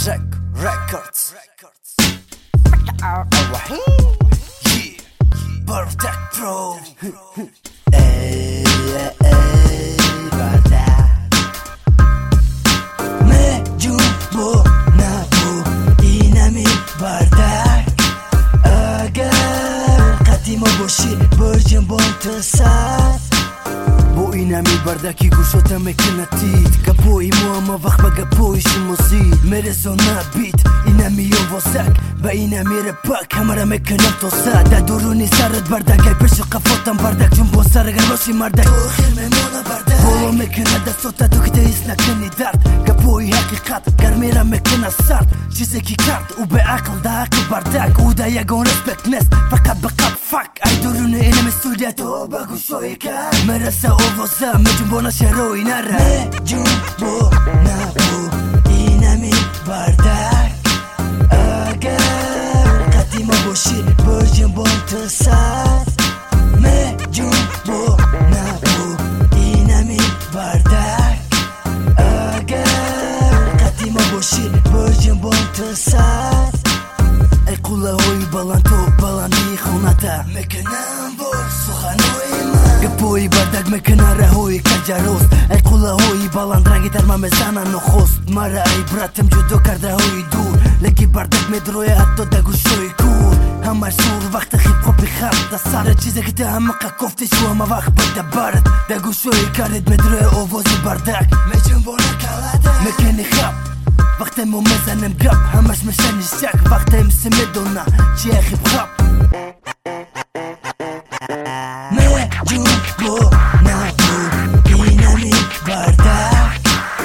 Records. Bardak Pro. Ey bardak me jumbo nabu inami bardak agar qadimo boshi bir bontasat بو اینمی بردکی گوشاتا مکنتید گپوی مو اما وقت با گپویش مزید مرزو نبید اینمی و واسک با اینمی رپک همه را مکنم تو سد در درونی سرت بردک ای پش قفاتم بردک چون با سرگر باشی مردک تو خیر میمونه بردک بولو مکنه دستوتا تو که ایس نکنی درد گپوی حقیقت گرمی را مکنه سرد چیزی که کرد او به عقل ده حقی بردک او ده یگون رسپک نست فقط بقب فک ای درونی اینمی سولیه تو بگو شوی کرد مرسه واسه مجنبونا شروعی نره مجنبو نبو اینمی بردک اگر قدیما باشی برجنبون تو سد مجنبو نبو اینمی بردک اگر قدیما باشی برجنبون تو سد ای قوله هوی بلند تو بلندی خونتا مکنم بر سخنوی من گپوی بردک مکنه رهوی کجاروست ای قوله هوی بلند رنگی ترما مزنه نخست مرا ای براتم جدو کرده هوی دور لکی بردک مدروی حتی دگوشوی کور همه سور وقت خیب خوبی خرد ده سر چیزی که ده همه قفتش و همه وقت بده برد دگوشوی کرد مدروی اووزی بردک مجن بونه کلاده مکنی خب وقتی مو مزنم گب همش مشنی شک وقتی امسی میدونه چیه خیب خب مجنبو نبو اینمی بردک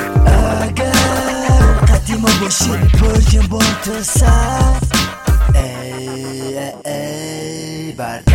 اگر قدیما باشی برجنبون تو سد ای بردک